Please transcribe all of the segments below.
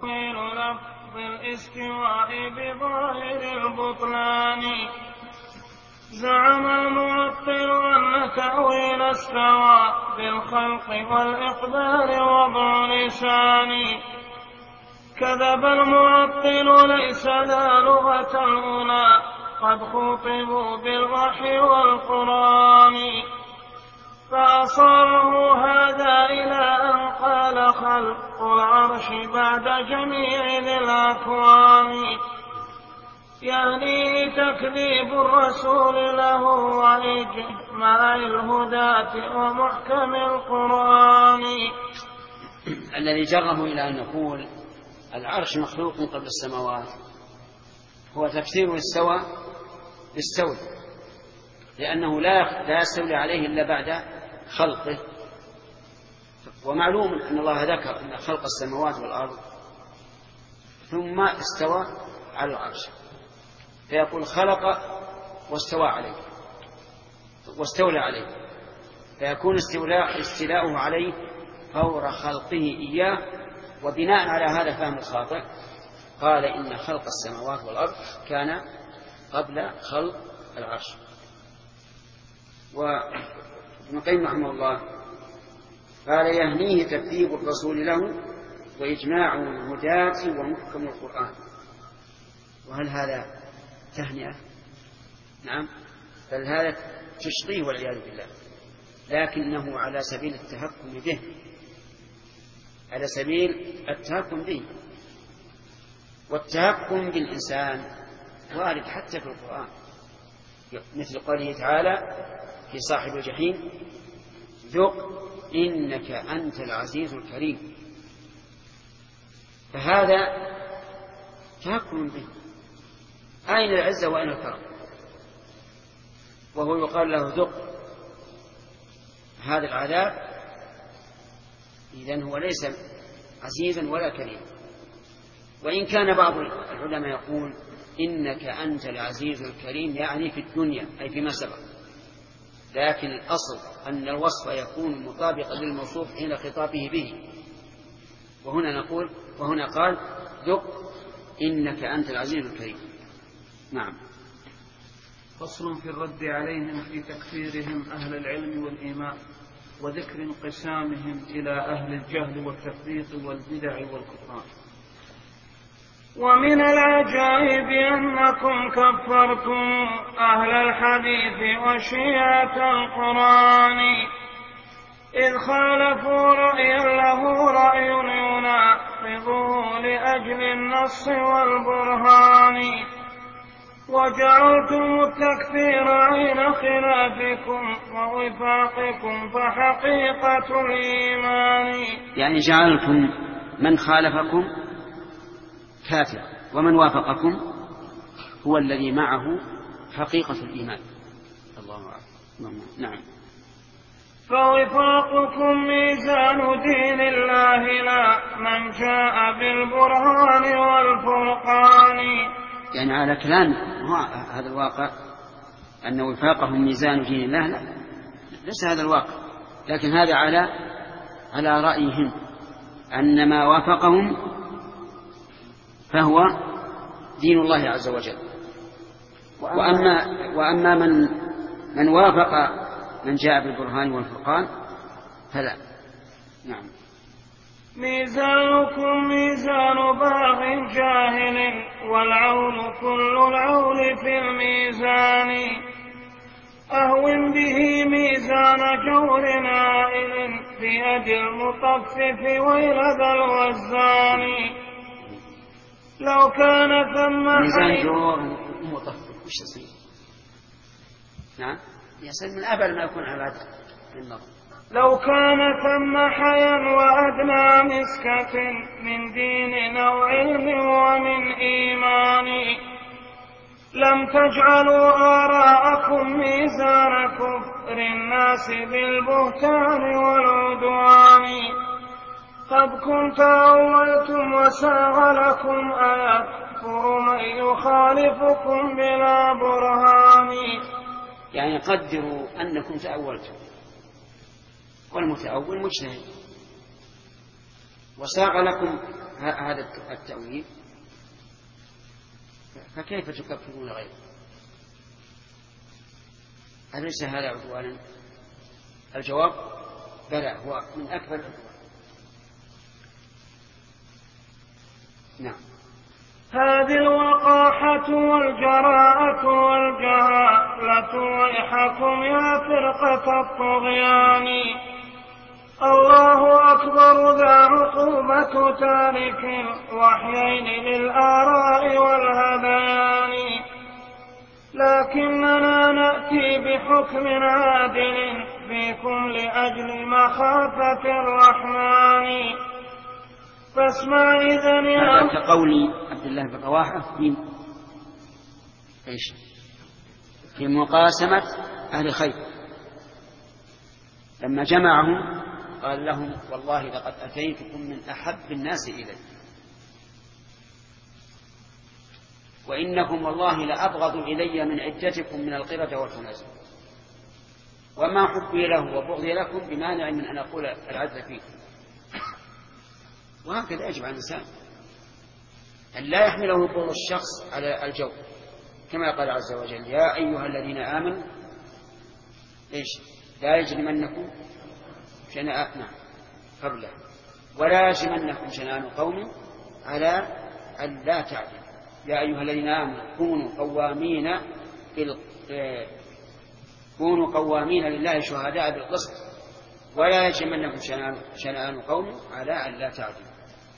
من لفظ الاستواء بظاهر البطلان. زعم المعطل أن تأويل استوى بالخلق والإقدار وضع لسان. كذب المعطل ليس ذا لغة الأولى قد خطبوا بالوحي والقرآن. فأصاره هذا إلى أن قال خلق العرش بعد جميع ذي الأكوان. يعني تكذيب الرسول له وإجماع الهداة ومحكم القرآن. الذي جره إلى أن نقول العرش مخلوق قبل السماوات هو تفسير استوى بالستول، لأنه لا يستولي عليه إلا بعد خلقه. ومعلوم أن الله ذكر أن خلق السماوات والأرض ثم استوى على العرش، فيقول خلق واستوى عليه واستولى عليه، فيكون استيلاؤه عليه فور خلقه إياه. وبناء على هذا فهم الخاطئ قال إن خلق السماوات والأرض كان قبل خلق العرش. وابن القيم رحمه الله قال يهنيه تكذيب الرسول له وإجماع الهداة ومحكم القرآن. وهل هذا تهنئة؟ نعم، بل هذا تشقيه والعياذ بالله، لكنه على سبيل التهكم به، على سبيل التهكم به. والتهكم بالإنسان وارد حتى في القرآن، مثل قوله تعالى في صاحب الجحيم ذق إنك أنت العزيز الكريم. فهذا تهكم به. أين العزة وأين الكرم؟ وهو يقال له ذق هذا العذاب، إذن هو ليس عزيزا ولا كريم. وإن كان بعض العلماء يقول إنك أنت العزيز الكريم يعني في الدنيا أي فيما سبق، لكن الأصل أن الوصف يكون مطابقا للموصوف حين خطابه به. وهنا قال ذق إنك أنت العزيز الكريم. نعم. فصل في الرد عليهم في تكفيرهم أهل العلم والإيمان وذكر انقسامهم إلى أهل الجهل والتفريط والبدع والكفران. ومن العجائب أنكم كفرتم أهل الحديث وشيعة القرآن إذ خالفوا رأيا له رأي يناقضه لأجل النص والبرهان. وجعلتم التكفير عين خلافكم ووفاقكم فحقيقة الإيمان. يعني جعلتم من خالفكم كافر ومن وافقكم هو الذي معه حقيقة الإيمان. الله أعلم. نعم. فوفاقكم ميزان دين الله لا من جاء بالبرهان والفرقان. يعني على كلام هذا الواقع أن وفاقهم ميزان دين الله، لا ليس هذا الواقع، لكن هذا على رأيهم أن ما وافقهم فهو دين الله عز وجل. وأما من وافق من جاء بالبرهان والفرقان فلا. نعم. ميزانكم ميزان باغ جاهل والعون كل العون في الميزان. أهون به ميزان جور عائل بيد المطفف ويلذ الوزان. لو كان ثم ميزان جور مطفف وش يصير؟ نعم يصير من أبل ما يكون على النظر. لو كان ثم حيا وأدنى مسكة من دين أو علم ومن إيمان لم تجعلوا آراءكم ميزان كفر الناس بالبهتان والعدوان. قد كنت أولتم وساغ لكم أيكفر من يخالفكم بلا برهان. يعني قدروا أنكم تأولتم، والمتأول مجتهد، وساغ لكم هذا التأويل فكيف تكفرون غيره؟ أليس هذا عدوانا؟ الجواب بلى، هو من أكبر العدوان. نعم. هذه الوقاحة والجراءة والجهالة ويحكم يا فرقة الطغيان. الله أكبر ذا عقوبة تارك الوحيين للآراء والهذيان. لكننا نأتي بحكم عادل فيكم لأجل مخافة الرحمن. فاسمع إذن يا هذا كقول عبد الله بن رواحة في مقاسمة أهل خيبر لما جمعهم قال لهم والله لقد أتيتكم من أحب الناس إلي وإنكم والله لأبغض إلي من عدتكم من القردة والخنازير وما حبي له وبغضي لكم بمانع من أن أقول العدل فيكم. وهكذا يجب على الإنسان أن لا يحمله بغض الشخص على الجو، كما قال عز وجل يا أيها الذين آمنوا لا يجرمنكم ولا يجرمنكم شنآن قوم على أن لا تعدلوا يا أيها الذين آمنوا كونوا قوامين لله شهداء بالقسط ولا يجرمنكم شنآن قوم على أن لا تعدلوا.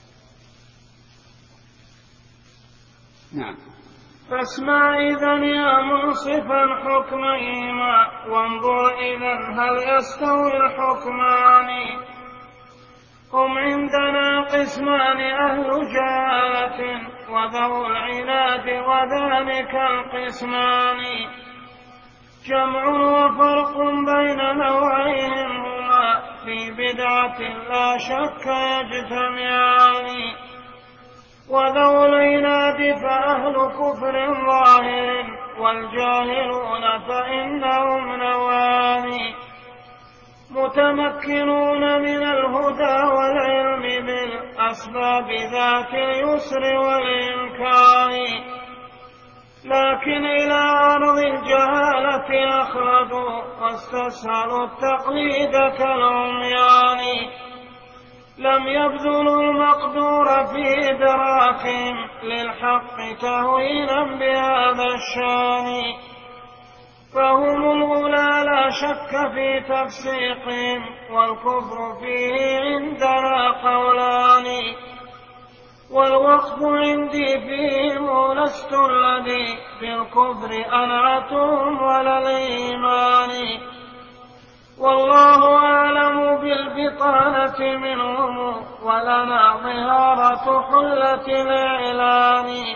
نعم. فاسمع إذن يا منصفا حكمهما وانظر إذن هل يستوي الحكمان. هم عندنا قسمان أهل جهالة وذو العناد وذلك القسمان جمع وفرق بين نوعيهم هما في بدعة لا شك يجتمعان. وذو العناد فأهل كفر ظاهر والجاهلون فإنهم نوعان متمكنون من الهدى والعلم بالأسباب ذات اليسر والإمكان لكن إلى أرض الجهالة أخلدوا واستسهلوا التقليد كالعميان لم يبذلوا المقدور في إدراكهم للحق تهوينا بهذا الشان فهم الغلا لا شك في تفسيقهم والكفر فيه عندنا قولان والوقف عندي فيهم لست الذي في الكفر أنعتهم ولا الإيمان والله أعلم بالبطانة منهم ولنا ظهارة حلة الإعلان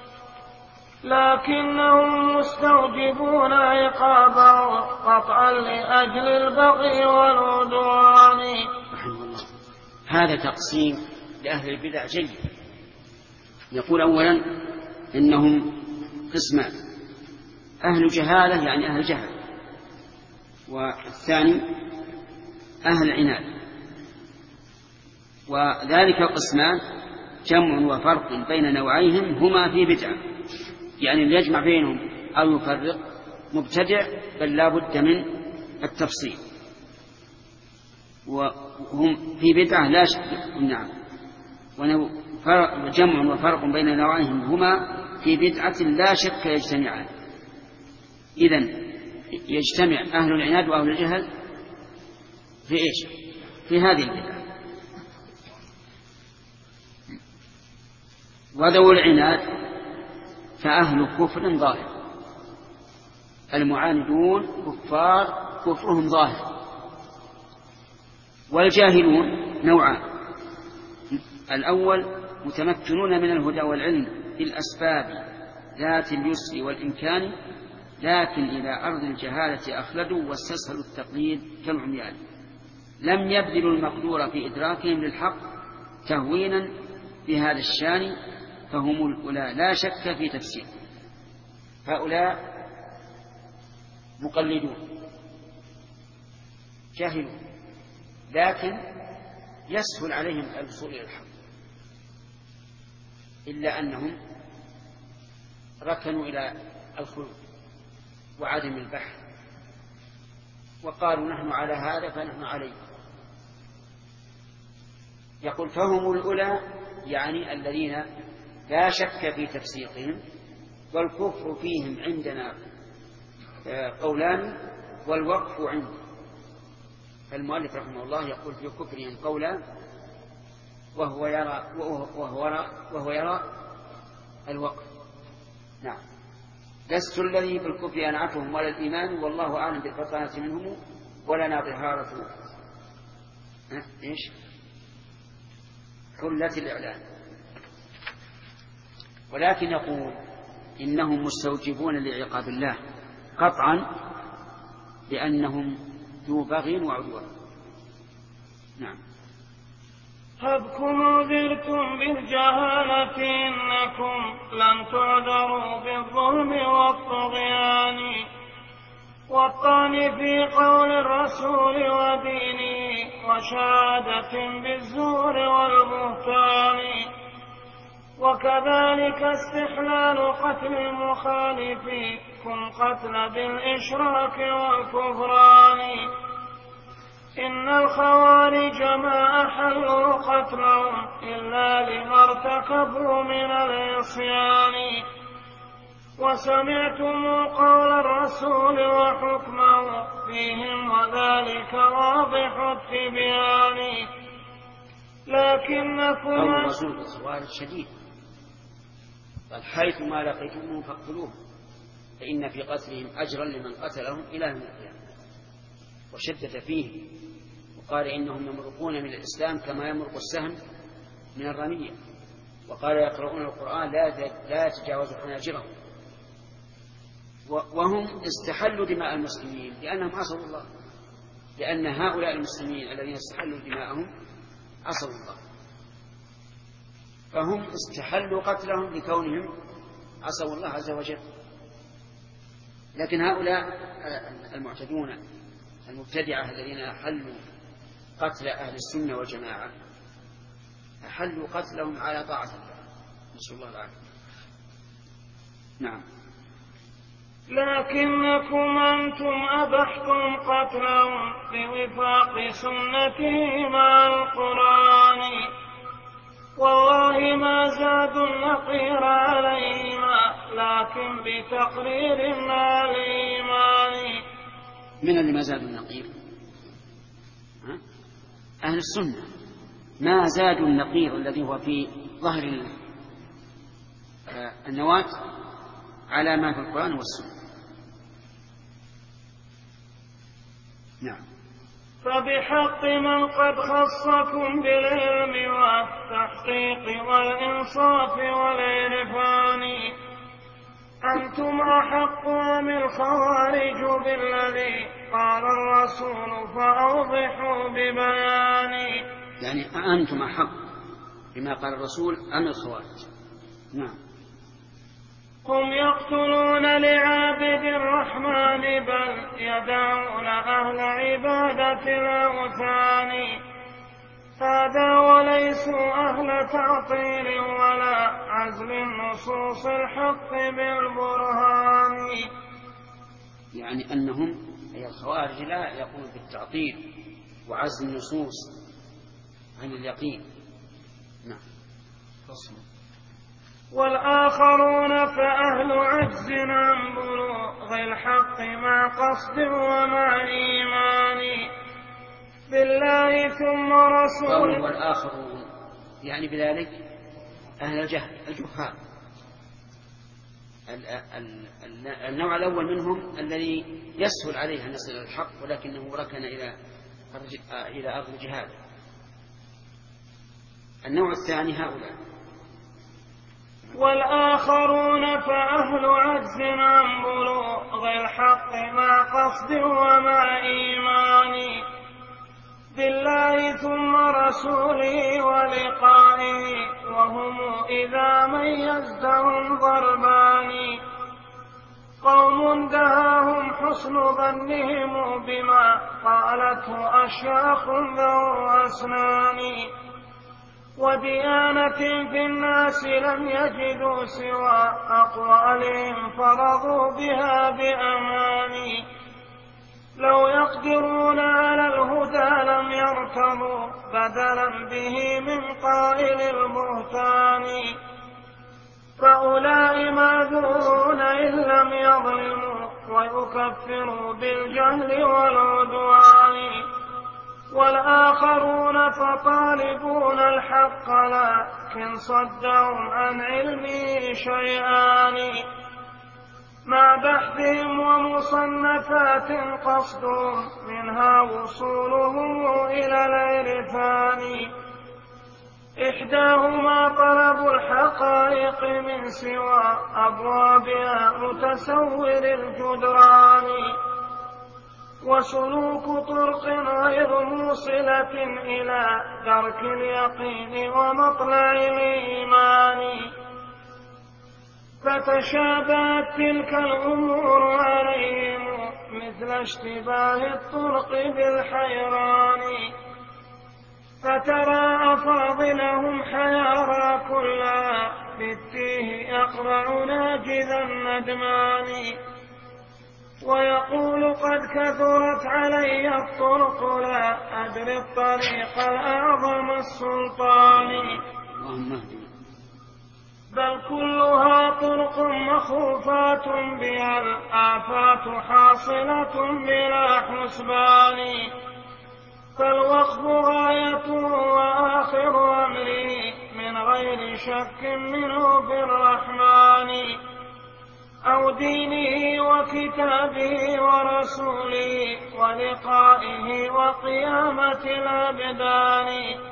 لكنهم مستوجبون عقابه قطعا لأجل البغي والعدوان. هذا تقسيم لأهل البدع جيد. يقول أولا إنهم قسمان أهل جهالة يعني أهل جهل والثاني أهل عناد وذلك القسمان جمع وفرق بين نوعيهم هما في بدعة يعني اللي يجمع بينهم أو يفرق مبتدع بل لا بد من التفصيل وهم في بدعة لا شك. نعم. جمع وفرق بين نوعيهم هما في بدعة لا شك يجتمعان. إذن يجتمع أهل العناد وأهل الجهل في إيش؟ في هذه البدعة. وذو العناد فأهل كفر ظاهر المعاندون كفار كفرهم ظاهر والجاهلون نوعان الأول متمكنون من الهدى والعلم بالأسباب ذات اليسر والإمكان لكن إلى أرض الجهالة أخلدوا واستسهلوا التقليد كالعميان لم يبذلوا المقدور في إدراكهم للحق تهوينا بهذا الشان فهم الأولى لا شك في تفسير. هؤلاء مقلدون جاهلون لكن يسهل عليهم الوصول إلى الحق إلا أنهم ركنوا إلى الخلود وعدم البحث وقالوا نحن على هذا فنحن عليه. يقول فهم الأولى يعني الذين لا شك في تفسيقهم والكفر فيهم عندنا قولان والوقف عنده. المؤلف رحمه الله يقول في كفرهم قولا وهو يرى الوقف. نعم. لست الذي بالكفر أنعتهم ولا الإيمان والله أعلم بالبطانة منهم ولنا ظهارة إيش حلة الإعلان. ولكن يقول إنهم مستوجبون لعقاب الله قطعا لأنهم ذو بغي وعدوان. نعم. هبكم عذرتم بالجهالة إنكم لن تعذروا بالظلم والطغيان والطعن في قول الرسول ودينه وشهادة بالزور والبهتان وكذلك استحلال قتل المخالفين قتل بالإشراك والكفران. إن الخوارج ما أحلوا قتلهم إلا لما ارتكبوا من العصيان وسمعتم قول الرسول وحكمه فيهم وذلك واضح التبيان. لكنكم قول الرسول بالخوارج شديد قال حيث ما لقيتموهم فاقتلوهم فإن في قتلهم أجرا لمن قتلهم إلى يوم القيامة. وشدد فيه وقال إنهم يمرقون من الإسلام كما يمرق السهم من الرمية. وقال يقرؤون القرآن لا يتجاوز حناجرهم. وهم استحلوا دماء المسلمين لأنهم عصوا الله، لأن هؤلاء المسلمين الذين استحلوا دماءهم عصوا الله، فهم استحلوا قتلهم لكونهم عصوا الله عز وجل. لكن هؤلاء المعتدون المبتدعة الذين أحلوا قتل أهل السنة والجماعة أحلوا قتلهم على طاعة الله، نسأل الله العافية. نعم. لكنكم أنتم أبحتم قتلهم بوفاق سنته مع القرآن والله ما زادوا النقير عليهما لكن بتقرير مع الإيمان. من اللي ما زادوا النقير؟ أهل السنة ما زادوا النقير الذي هو في ظهر النواة على ما في القرآن والسنة. نعم. فبحق من قد خصكم بالعلم والتحقيق والإنصاف والعرفان أنتم أحق من الخوارج بالذي قال الرسول فأوضحوا ببيان. يعني أنتم أحق بما قال الرسول أم الخوارج؟ نعم. هم يقتلون لعابد الرحمن بل يدعون أهل عبادة الأوثان هذا وليسوا أهل تعطيل ولا عزل نصوص الحق بالبرهان. يعني أنهم أي الخوارج لا يقولون بالتعطيل وعزل النصوص عن اليقين. نعم. والآخرون فأهل عجز عن بلوغ الحق مع قصد ومع إيمان بالله ثم رسوله. والآخرون يعني بذلك أهل الجهل الجهال. النوع الأول منهم الذي يسهل عليه أن يصل إلى الحق ولكنه ركن إلى أرض الجهاد. النوع الثاني هؤلاء. والآخرون فأهل عجز عن بلوغ الحق مع قصد ومع إيمان بالله ثم رسوله ولقائه وهم إذا ميزتهم ضربان قوم دهاهم حسن ظنهم بما قالته أشياخ ذو أسنان وديانة في الناس لم يجدوا سوى أقوالهم فرضوا بها بأماني. لو يقدرون على الهدى لم يركضوا بدلا به من قائل البهتان. فأولئك معذورون إن لم يظلموا ويكفروا بالجهل والعدوان. والآخرون فطالبون الحق لكن صدهم عن علمه شيئان. مع بحثهم ومصنفات قصدهم منها وصولهم إلى العرفان. إحداهما طلب الحقائق من سوى أبوابها متسور الجدران. وسلوك طرق غير موصلة إلى درك اليقين ومطلع الإيمان. فتشابهت تلك الأمور عليهم مثل اشتباه الطرق بالحيران. فترى أفاضلهم حيارى كلها بالتيه يقرع ناجذ الندمان. ويقول قد كثرت علي الطرق لا أدري الطريق الأعظم السلطان. بل كلها طرق مخوفات بها الآفات حاصلة بلا حسبان. فالوقف غايته وآخر أمره من غير شك منه في الرحمن أو دينه وكتابه ورسوله ولقائه وقيامة الأبدان.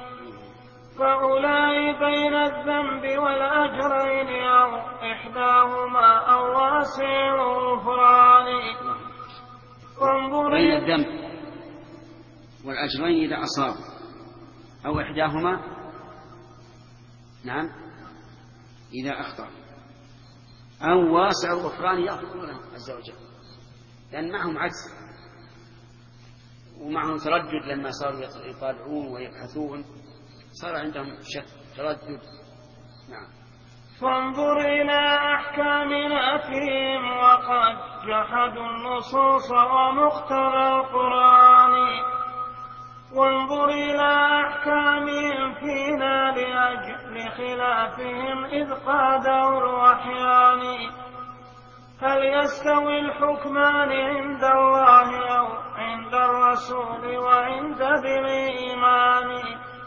فأولئك بين الذنب والأجرين أو إحداهما أو واسع الغفران. بين الذنب والأجرين إذا أصاب أو إحداهما نعم إذا أخطأ أو واسع الغفران يغفر لهم عز وجل. لأن معهم عجز ومعهم تردد لما صاروا يطالعون ويبحثون صار عندهم شك تردد. نعم. فانظر إلى أحكامنا فيهم وقد جحدوا النصوص ومقتضى القرآن. وانظر إلى أحكامهم فينا لأجل خلافهم إذ قادوا الوحيان. هل يستوي الحكمان عند الله أو عند الرسول وعند ذي الإيمان؟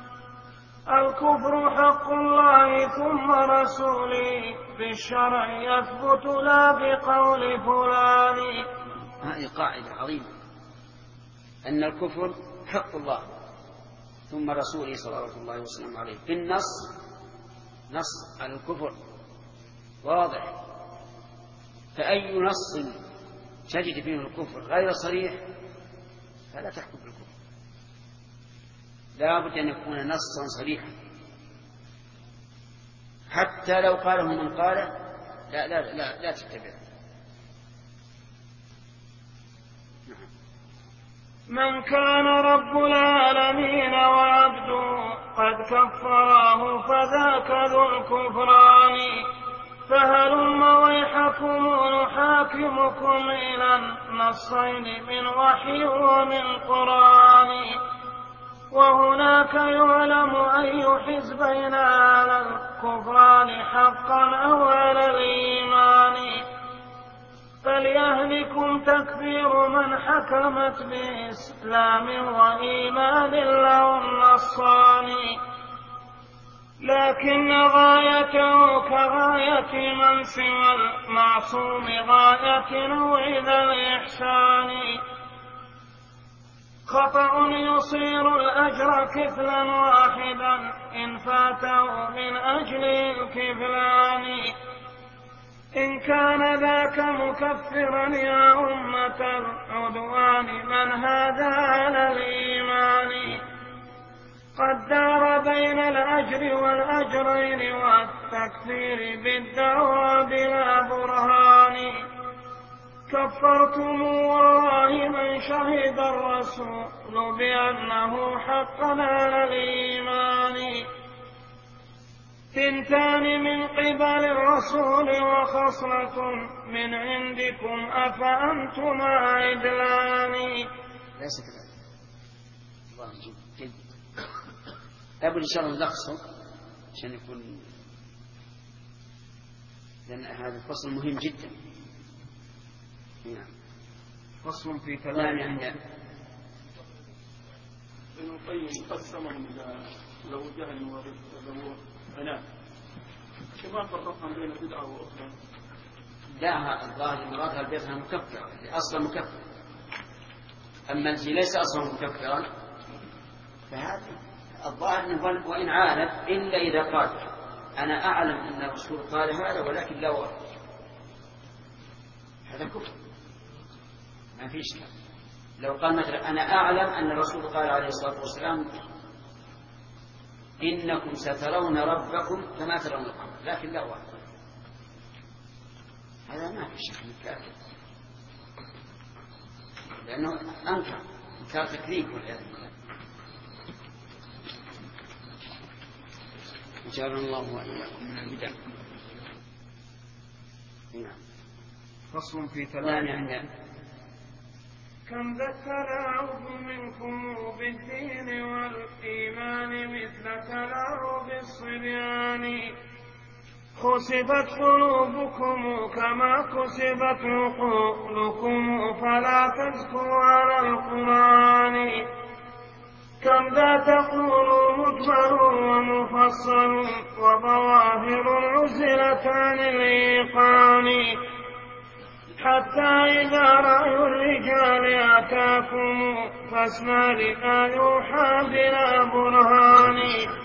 الكفر حق الله ثم رسوله بالشرع يثبت لا بقول فلان. هذه قاعدة عظيمة أن الكفر حق الله ثم رسوله صلى الله عليه وسلم عليه. في النص نص على الكفر واضح. فأي نص تجد فيه الكفر غير صريح فلا تحكم بالكفر. لا بد أن يكون نصا صريحا حتى لو قاله من قاله لا تتبعه. من كان رب العالمين وعبده قد كفراه فذاك ذو الكفران. فهلم ويحكم نحاكمكم إلى النصين من وحي ومن قرآن. وهناك يعلم أي حزبين على الكفران حقا أو على الإيمان. فليهلكم تكفير من حكمت بإسلام وإيمان له النصان. لكن غايته كغاية من سوى المعصوم غاية نوع الإحسان. خطأ يصير الأجر كفلا واحدا إن فاته من أجل الكفلان. إن كان ذاك مكفرا يا أمة العدوان من هذا على الإيمان. قد دار بين الأجر والأجرين والتكفير بالدعوى بلا برهان. كفرتم والله من شهد الرسول بأنه حقا على الإيمان. ثنتان من قبل الرسول وخصلة من عندكم أفأنتما عدلان. ليس كذلك. الله جيد. لابد إن شاء الله نلخصه عشان يكون، لأن هذا الفصل مهم جدا. نعم. فصل في كلام ابن القيم قسمهم له جهل وله عناد، كما فرقنا بين بدعة وأخرى. لا، الظاهر المراد البدعة مكفرة، أصلا مكفر. أما الذي ليس أصلا مكفرا فهذا الظاهر أنه وإن عاند إلا إذا قال أنا أعلم أن الرسول قال هذا ولكن لا ورد، هذا كفر ما فيش كلام. لو قال مثلا أنا أعلم أن الرسول قال عليه الصلاة والسلام إنكم سترون ربكم كما ترون القمر لكن لا ورد، هذا ما في شك من كافر، لأنه إنكار تكذيب والعياذ بالله. جعلنا الله وإياكم من البدع. نعم. فصل في كلام كم ذا التلاعب منكم بالدين والإيمان مثل تلاعب الصبيان. خسفت قلوبكم كما كسبت عقولكم فلا تزكوا على القرآن. كم ذا تقول مجمل ومفصل وظواهر عزلتان الإيقان. حتى إذا رأي الرجال أتاكم فاسمع لما يوحى بلا برهان.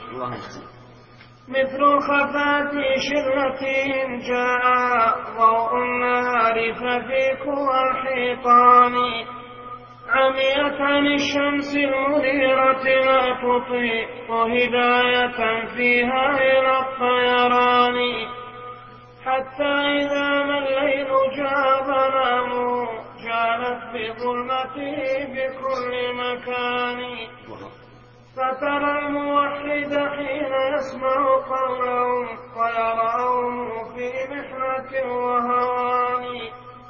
مثل خفات شرتهم جاء ضوء النهار ففي كوى الحيطان. عميت عن الشمس المنيرة لا تطيق هداية فيها إلى الطيران. حتى إذا ما الليل جاء ظلامه جالت بظلمته بكل مكان. فترى الموحد حين يسمع قولهم ويراه في محنة وهوان.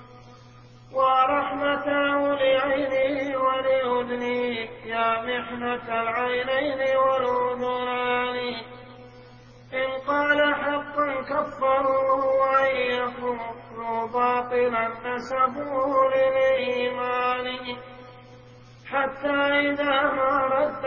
ورحمته لعينه ولأذنه يا محنة العينين والأذنان. إن قال حقا كفروه وإن يقول باطلا نسبوه للإيمان. حتى إذا ما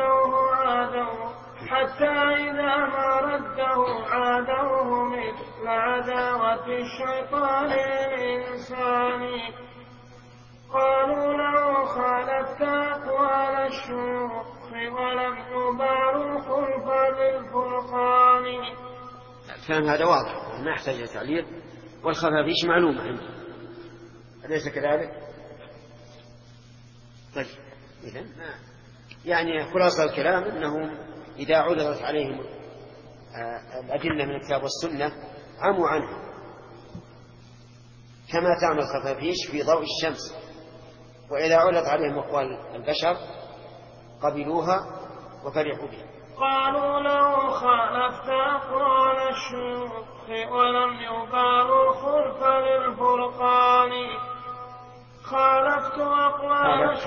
رده عادوه مثل عداوة الشيطان للإنسان. قالوا له خالفت أقوال الشيوخ ولم يبالوا خلف للفرقان. كان هذا واضح ما يحتاج تعليل، والخفافيش معلومة عنده أليس كذلك؟ طيب إذن يعني خلاصة الكلام أنهم إذا عرضت عليهم الأدلة من الكتاب والسنة عموا عنها كما تعمل الخفافيش في ضوء الشمس، وإذا عرضت عليهم أقوال البشر قبلوها وفرحوا بها. قالوا لو خالفت أقوال الشيوخ ولم يبالوا خلف للفرقان. خالفت أقوال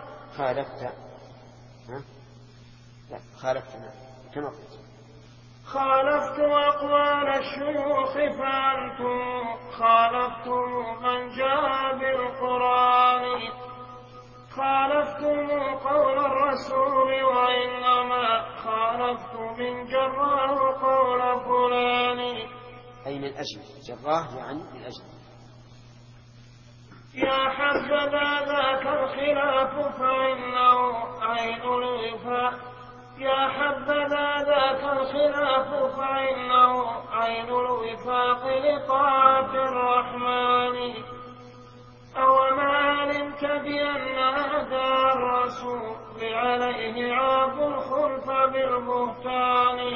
خالفت أقوال الشيوخ فأنتم خالفتم من جاء بالقرآن. خالفتم قول الرسول وإنما خالفت من جراه قول فلان. أي من أجل جراه يعني من أجل. يا حبذا ذاك الخلاف فإنه عين الوفاق. يا حبذا ذاك الخلاف فإنه عين الوفاق لطاعة الرحمن. أوما علمت بأن أعداء الرسول عليه عاب الخلف بالبهتان.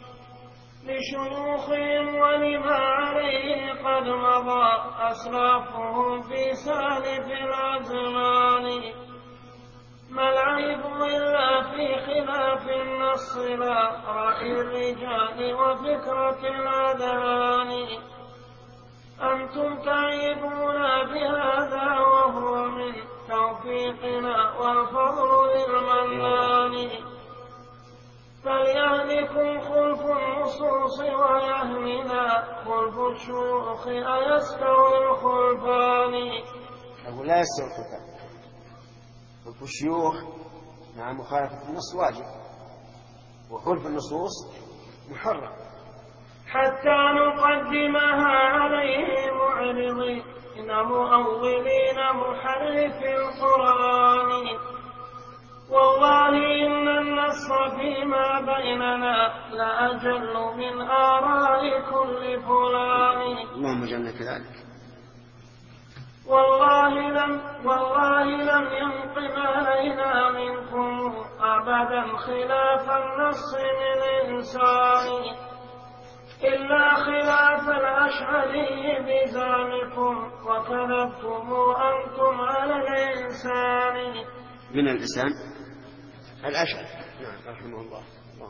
لشيوخهم ولما عليه قد مضى أسلافهم في سالف الأزمان. ما العيب إلا في خلاف النص لا رأي الرجال وفكرة الأذهان. أنتم تعيبون بهذا وهو من توفيقنا والفضل للمنان. فليهلكم خلف النصوص ويهلنا خلف الشيوخ أيستوي الخلفان. أقول لا يستوي الخلفان. خلف الشيوخ مع مخالفة النص واجب، وخلف النصوص محرم. حتى نقدمها عليه معرضين مؤولين محرف القرآن. والله إن النص فيما بيننا لأجل من آراء كل فلان. اللهم اجعلنا كذلك. والله لم ينقم علينا منكم أبدا خلاف النص من إنسان، إلا خلاف الأشعري بزعمكم وكذبتم أنتم على الإنسان. من الإنسان الأشعري، نعم رحمه الله.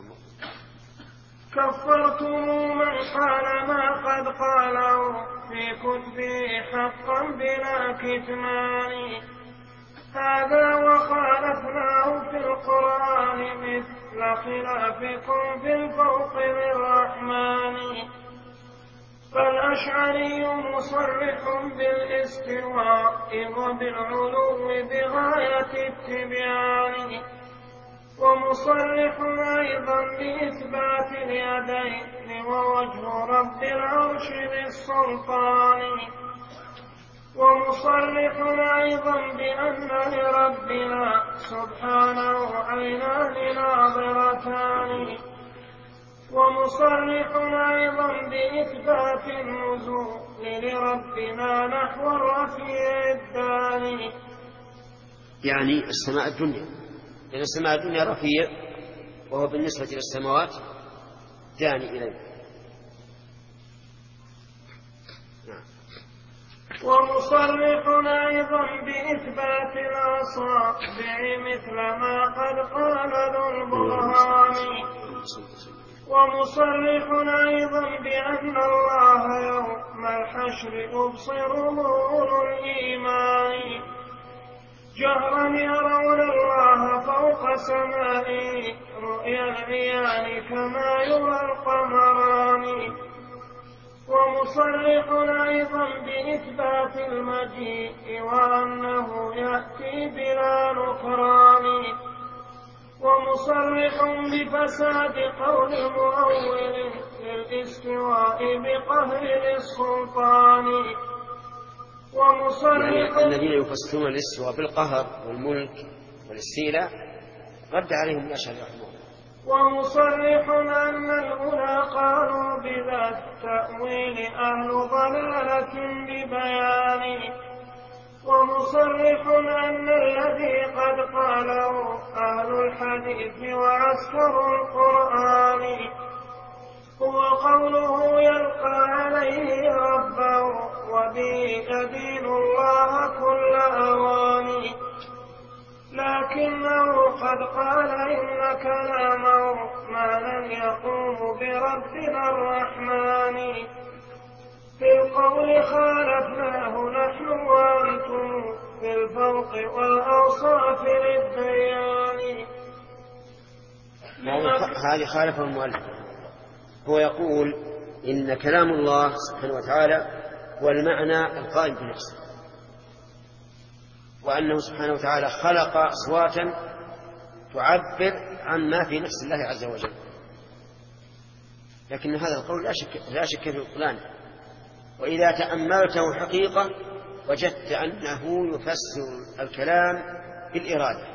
كفرتم من قال ما قد قاله في كتبه حقا بلا كتمان. هذا وخالفناه في القرآن مثل خلافكم في الفوق للرحمن. فالأشعري مصرح بالاستواء وبالعلو بغاية التبيان، ومصرح أيضا بإثبات اليدين ووجه رب العرش بالسلطان، ومصرح أيضا بأن لربنا سبحانه عينان ناظرتان، ومصرح أيضا بإثبات النزول لربنا نحو الرفيع الداني. يعني السماء الدنيا، لأن السماء الدنيا رفيع وهو بالنسبة للسماوات داني إليه. ومصرح أيضا بإثبات الأصابع مثل ما قد قال ذو البرهان، ومصرح أيضا بأن الله يوم الحشر يبصره أولو الإيمان، جهرا يرون الله فوق سمائه رؤيا العيان كما يرى القمران. ومصرح أيضا بإثبات المجيء وأنه يأتي بلا نكران، ومصرح بفساد قول مؤول للاستواء بقهر للسلطان. يعني الذين يفسرون الاستواء بالقهر والملك والاستيلاء رد عليهم الأشعري رحمه الله. ومصرح أن الأولى قالوا بذا التأويل أهل ضلالة ببيان، ومصرح أن الذي قد قاله أهل الحديث وعسكر القرآن هو قوله يلقى عليه ربه وبه يدين الله كل أوان، لكنه قد قال إن كلامه ما لم يقوم بربنا الرحمن. في القول خالفناه نحن وأنتم في الفوق والأوصاف للبيان. هذه خالفه المؤلف، هو يقول إن كلام الله سبحانه وتعالى هو المعنى القائم بنفسه، وأنه سبحانه وتعالى خلق أصواتا تعبر عما في نفس الله عز وجل. لكن هذا القول لا شك في القرآن، وإذا تأملته حقيقة وجدت أنه يفسر الكلام بالإرادة،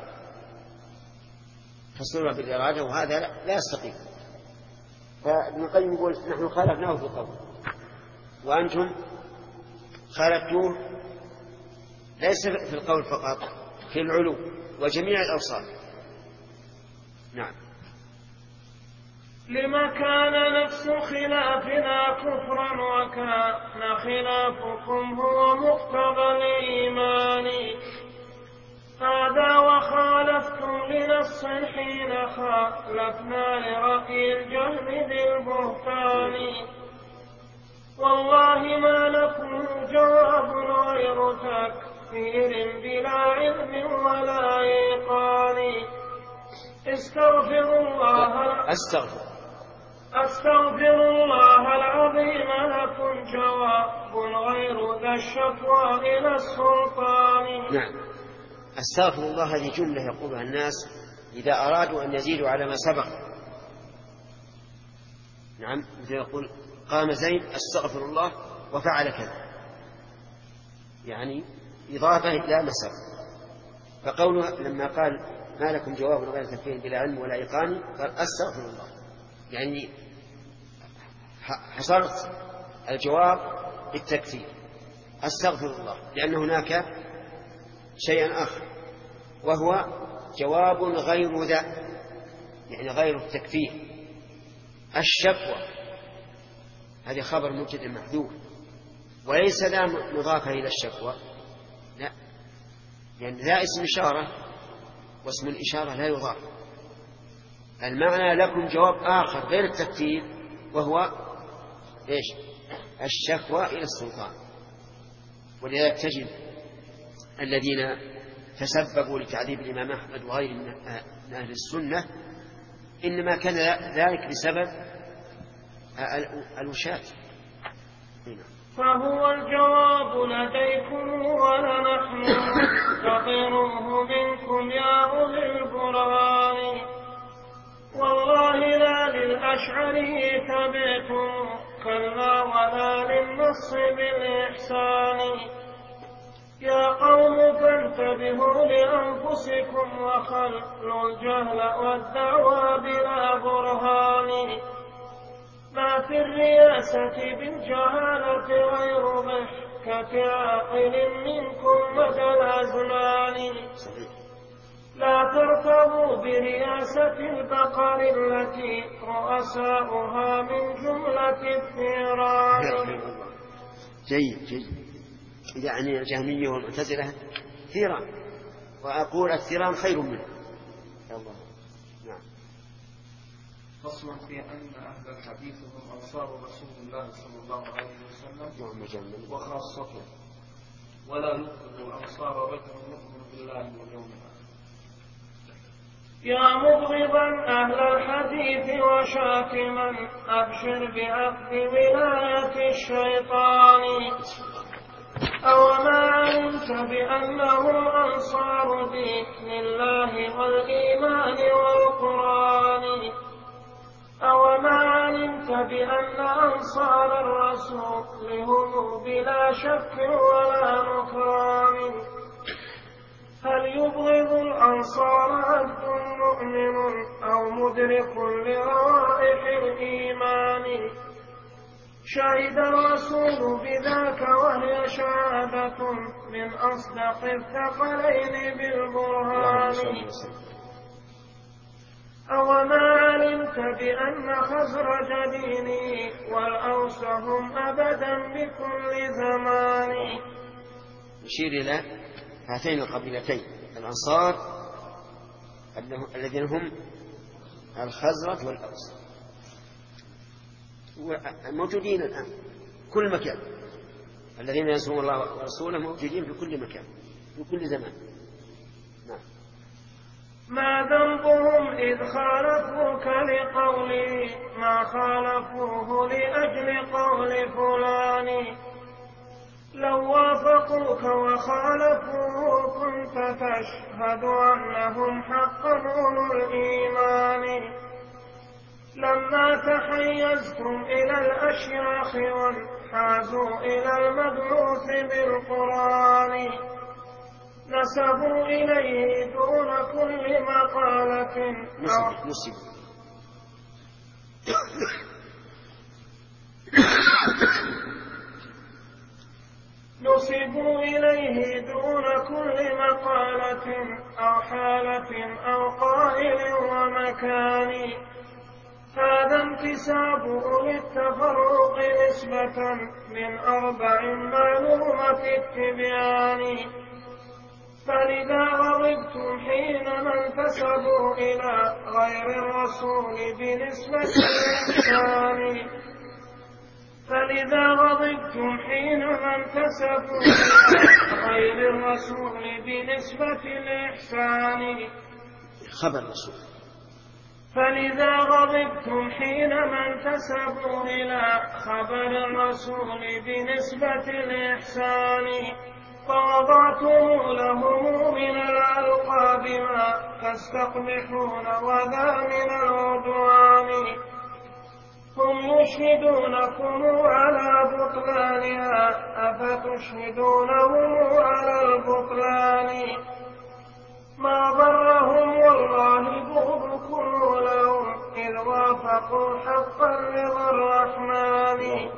فسرنا بالإرادة، وهذا لا يستقيم. فابن القيم يقول نحن خالفناه في القول وأنتم خالفتوه ليس في القول فقط، في العلو وجميع الأوصاف. نعم. لما كان نفس خلافنا كفرا وكان خلافكم هو مقتضى الإيمان. هذا وخالف لنص حين خالفنا لرأي الجهل ذي البهتان والله ما لكم جواب غير تكفير بلا علم ولا إيقان أستغفر الله العظيم لكم جواب غير ذا الشكوى إلى السلطان. نعم، أستغفر الله هذه جملة يقولها الناس إذا أرادوا أن يزيدوا على ما سبق. نعم، مثل يقول قام زيد أستغفر الله وفعل كذا، يعني إضافة إلى ما سبق. فقوله لما قال ما لكم جواب غير تكفير بلا علم ولا إيقان قال أستغفر الله، يعني حصرت الجواب بالتكفير أستغفر الله، لأن هناك شيئا آخر وهو جواب غير ذا، يعني غير التكفير. الشكوى هذه خبر مبتدأ محذوف وليس ذا مضافة إلى الشكوى، لا، لأن ذا اسم إشارة واسم الإشارة لا يضاف. المعنى لكم جواب آخر غير التكفير وهو إيش؟ الشكوى إلى السلطان. ولذلك تجد الذين تسببوا لتعذيب الإمام أحمد وغيره من أهل السنة إنما كان ذلك بسبب الوشاة. فهو الجواب لديكم ولنحن ننتظره منكم يا أولي البرهان والله لا للأشعري تبعتم كلا ولا للنص بالإحسان يا قوم فانتبهوا لأنفسكم وخلوا الجهل والدعوى بلا برهان ما في الرياسة بالجهالة غير ضحكة عاقل منكم مدى الأزمان لا تركبوا برياسة البقر التي رؤساؤها من جملة الثيران. جيد، يعني الجهمية والمعتزلة ثيران، وأقول الثيران خير منه. نعم. فصل في أن أهل الحديث هم أنصار رسول الله صلى الله عليه وسلم وخاصته، ولا يطلق أنصار رجل يؤمن بالله واليوم الآخر. يا مبغضا أهل الحديث وشاتما أبشر بأخذ ولاية الشيطان أوما علمت بأنهم أنصار دين الله والإيمان والقرآن أوما علمت بأن أنصار الرسول هم بلا شك ولا نكران هل يبغض الأنصار عبد مؤمن أو مدرك لروائح الإيمان شهد الرسول بذاك وهي شهادة من أصدق الثقلين بالبرهان أوما علمت بأن خزرج ديني والأوس هم أبدا بكل زمان. يشير إلى هاتين القبيلتين الأنصار الذين هم الخزرج والأوس موجودين الآن كل مكان، الذين ينصرون الله ورسوله موجودين في كل مكان في كل زمان. نعم. ما ذنبهم إذ خالفوك لقولي ما خالفوه لأجل قول فلان لو وافقوك وخالفوه كنت تشهد أنهم حقا أولو الإيمان لما تحيزتم إلى الأشياخ وانحازوا إلى المبعوث بالقرآن نسبوا إليه دون كل مقالة نسبوا إليه دون كل مقالة أو حالة أو قائل ومكان هذا انتساب أولي التفرق نسبة من 4 معلومة التبيان فلذا غضبتم حينما انتسبوا إلى غير الرسول بنسبة الإحسان فلذا غضبتم حينما انتسبوا إلى غير الرسول بنسبة الإحسان خبر الرسول. فلذا غضبتم حينما انتسبوا إلى خبر الرسول بنسبة الإحسان فوضعتم لهم من الألقاب ما تستقبحون وذا من العدوان هم يشهدونكم على بطلانها أفتشهدونهم على البطلان ما ضرهم والله بغضكم لهم إذ وافقوا حقا رضا الرحمن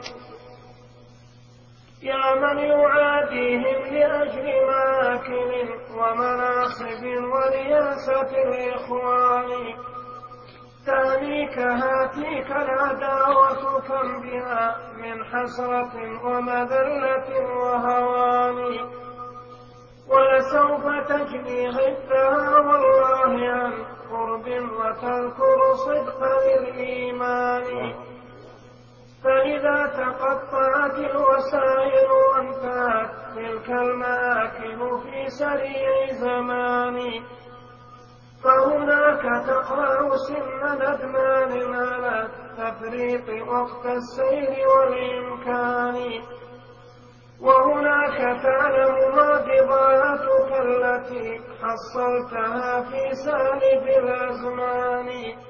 يا من يعاديهم لأجل ماكل ومناصب ورياسة الإخوان تانيك هاتيك العداوة كم بها من حسرة ومذلة وهوان ولسوف تجني غثها والله عن قرب وتذكر صدق الإيمان فإذا تقطعت الوسائل وانتهت تلك المآكل في سريع زمان فهناك تقرأ سن ندمان على التفريط وقت السير والإمكان وهناك تعلم ما بضاعتك التي حصلتها في سالف الأزمان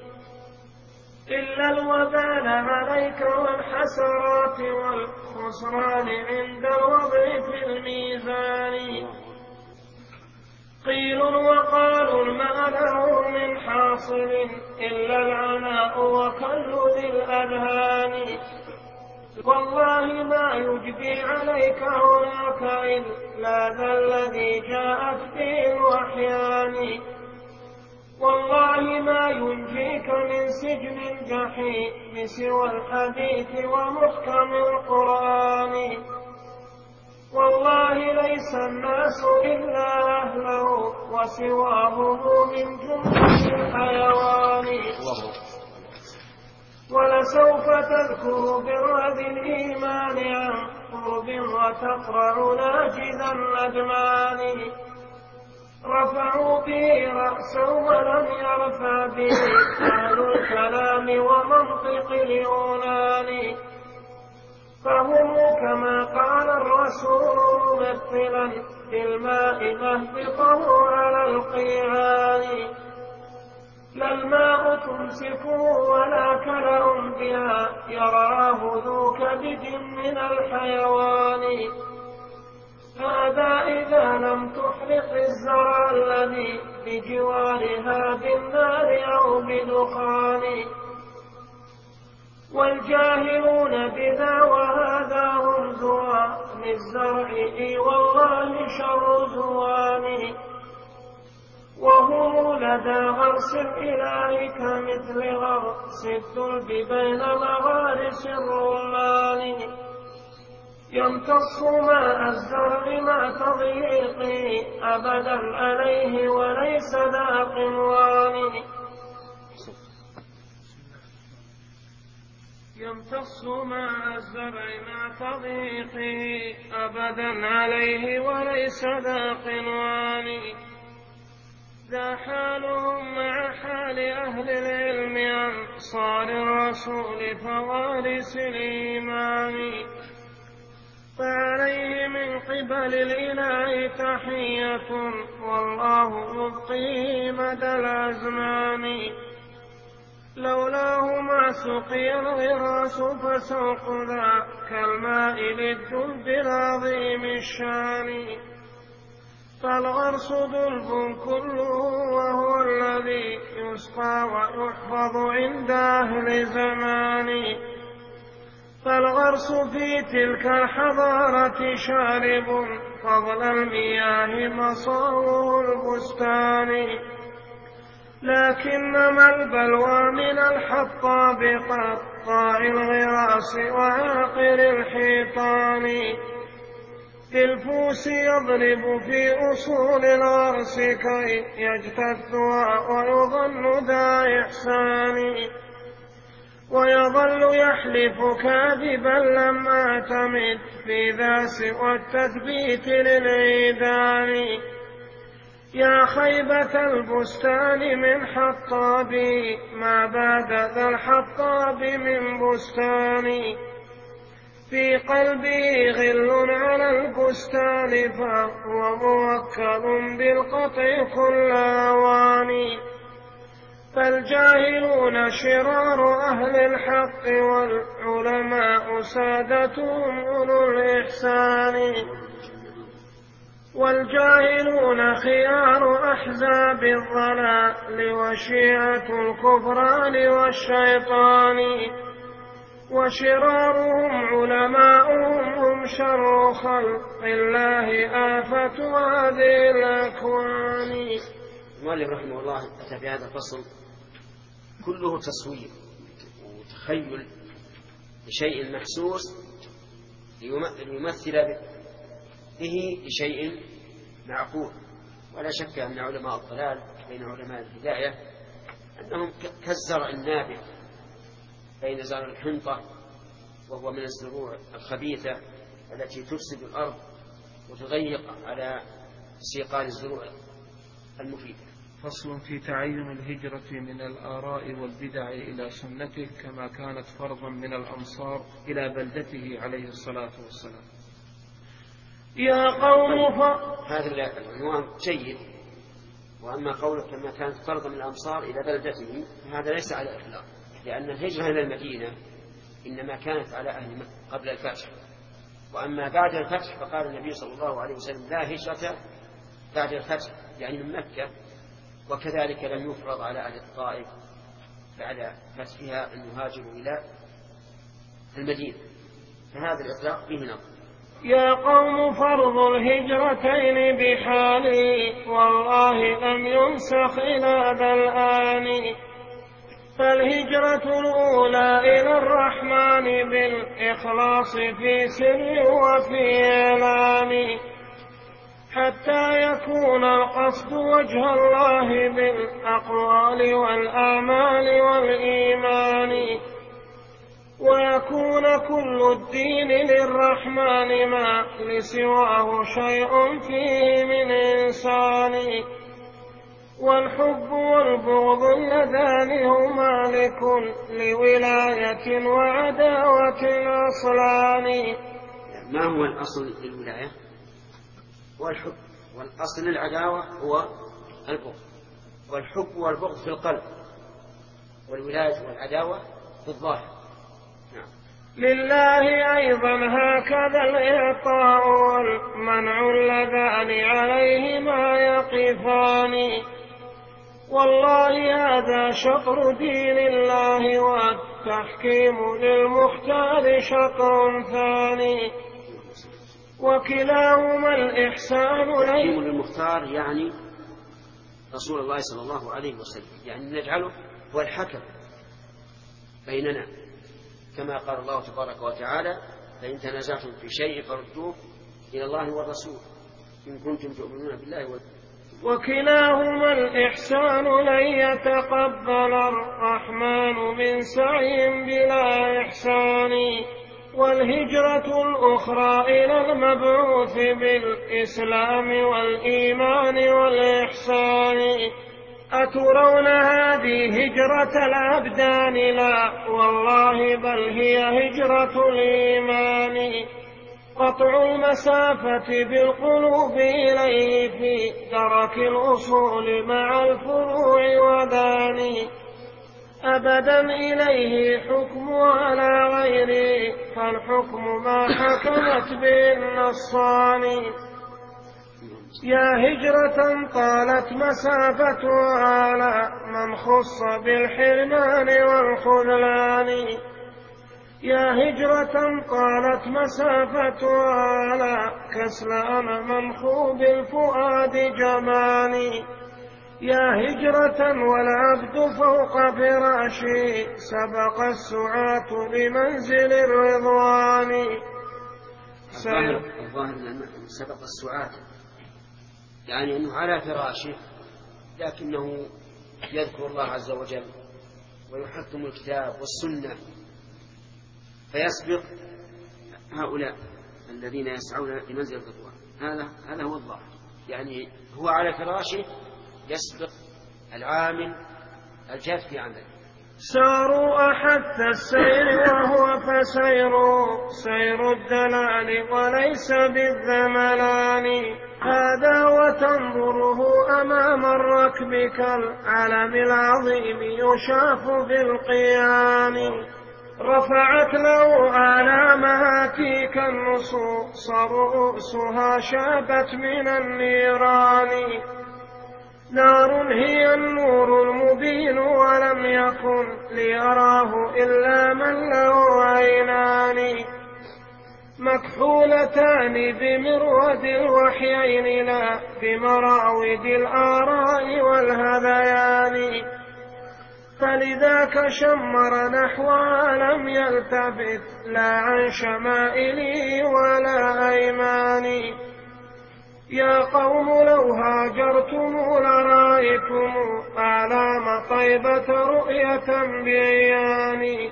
إلا الوبال عليك والحسرات والخسران عند الوضع في الميزان قيل وقال ما له من حاصل إلا العناء وكل ذي الأذهان والله ما يجدي عليك هناك إلا ذا الذي جاءت به الوحيان والله ما ينجيك من سجن الجحيم سوى الحديث ومحكم القرآن والله ليس الناس إلا أهله وسواهم من جملة الحيوان ولسوف تذكر بر ذي الإيمان عن قرب وتقرع ناجذا الندمان رفعوا به رأسا ولم يرفع به أهل الكلام ومنطق اليونان فهم كما قال الرسول ممثلا بالماء مهبطه على القيعان لا الماء تمسكه ولا كلأ بها يراه ذو كبد من الحيوان هذا إذا لم تحرق الزرع الذي بجوارها بالنار أو بدخان والجاهلون بذا وهذا هم زوان الزرع والله شر زوان وهم لدى غرس الإله كمثل غرس الثلب بين مغارس الرمان يمتص ماء الزرع مع تضييقه أبدا عليه وليس ذا قنوان يمتص ماء الزرع مع تضييقه أبدا عليه وليس ذا قنوان ذا حالهم مع حال أهل العلم أنصار الرسول فوارث الإيمان فعليه من قبل الإله تحية والله يبقيه مدى الأزمان لولاه ما سقي الغراس فسوق ذاك الماء للدلب العظيم الشان فالغرس دلب كله وهو الذي يسقى ويحفظ عند أهل زمان فالغرس في تلك الحضارة شارب فضل المياه مصاره البستان لكنما البلوى من الحطاب قطاع الغراس وعاقر الحيطان بالفوس يضرب في أصول الغرس كي يجتثها ويظن ذا إحسان ويظل يحلف كاذبا لم أعتمد في ذا سوى التثبيت للعيدان يا خيبة البستان من حطابي ما بعد ذا الحطاب من بستاني في قلبي غل على البستان فهو موكل بالقطع كل أواني فالجاهلون شرار أهل الحق والعلماء سادتهم أولو الإحسان والجاهلون خيار أحزاب الضلال وشيعة الكفران والشيطان وشرارهم علماؤهم هم شر خلق الله آفة هذه الأكوان. المؤلف رحمه الله أتى في هذا الفصل كله تصوير وتخيل لشيء محسوس ليمثل به بشيء معقول. ولا شك أن علماء الضلال بين علماء الهداية أنهم كالزرع النابت بين زرع الحنطة وهو من الزروع الخبيثة التي تفسد الأرض وتضيق على سيقان الزروع المفيدة. فصل في تعين الهجرة من الآراء والبدع إلى سنته كما كانت فرضا من الأمصار إلى بلدته عليه الصلاة والسلام. يا قوم هذا العنوان جيد. وأما قولك كما كانت فرضا من الأمصار إلى بلدته فهذا ليس على الإطلاق، لأن الهجرة إلى المدينة إنما كانت على أهل مكة قبل الفتح، وأما بعد الفتح فقال النبي صلى الله عليه وسلم لا هجرة بعد الفتح يعني من مكة، وكذلك لم يفرض على أهل الطائف بعد فتحها أن يهاجروا إلى المدينة، فهذا الإطلاق فيه نظر. يا قوم فرض الهجرتين بحالي والله لم ينسخ إلى ذا الآن فالهجرة الأولى إلى الرحمن بالإخلاص في سر وفي إعلان حتى يكون القصد وجه الله بالأقوال والآمال والإيمان ويكون كل الدين للرحمن ما لسواه شيء فيه من إنسان والحب والبغض اللذان هما لكل ولاية وعداوة أصلان. ما هو الأصل للولاية؟ هو الحب، والأصل للعداوة هو البغض، والحب والبغض في القلب، والولاية والعداوة في الظاهر. لله أيضا هكذا الإعطاء والمنع اللذان عليهما يقفان والله هذا شطر دين الله والتحكيم للمختار شطر ثاني وكلاهما الإحسان التحكيم للمختار يعني رسول الله صلى الله عليه وسلم، يعني نجعله هو الحكم بيننا كما قال الله تبارك وتعالى فإن تنازعتم في شيء فردوه إلى الله والرسول إن كنتم تؤمنون بالله وكلاهما الإحسان لن يتقبل الرحمن من سعي بلا إحسان والهجرة الأخرى إلى المبعوث بالإسلام والإيمان والإحسان أترون هذه هجرة الأبدان لا والله بل هي هجرة الإيمان قطع المسافة بالقلوب إليه في درك الأصول مع الفروع وداني أبدا إليه حكم على غيره فالحكم ما حكمت به النصان يا هجرة طالت مسافتها على من خص بالحرمان والخذلان يا هجرة طالت مسافتها على كسلان منخوب الفؤاد جماني يا هجرة والعبد فوق فراشي سبق السعاة لمنزل الرضوان الظاهر أن سبق السعاد، يعني أنه على فراشه لكنه يذكر الله عز وجل ويحكم الكتاب والسنة فيسبق هؤلاء الذين يسعون لمنزل الرضوان. هذا هو الظاهر، يعني هو على فراشه يسبق العامل الجاد في عمله. ساروا أحث السير وهو سير الدلال وليس بالذملان. هذا وتنظره أمام الركب كالعلم العظيم يشاف بالقيام. رفعت له آلامها تلك النصوص رؤوسها شابت من النيران. نار هي النور المبين ولم يكن ليراه إلا من له عينان. مكحولتان بمرود الوحيين لا بمراود الآراء والهذيان. فلذاك شمر نحوها لم يلتفت لا عن شمائلي ولا أيماني. يا قوم لو هاجرتم لرأيتم أعلام طيبة رؤية بعياني.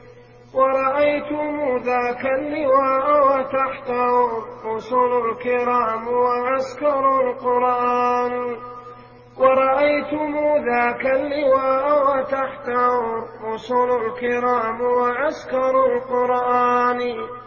ورأيتم ذاك اللواء وتحته رسل الكرام وعسكر القرآن. ورأيتم ذاك اللواء وتحته رسل الكرام وعسكر القرآن.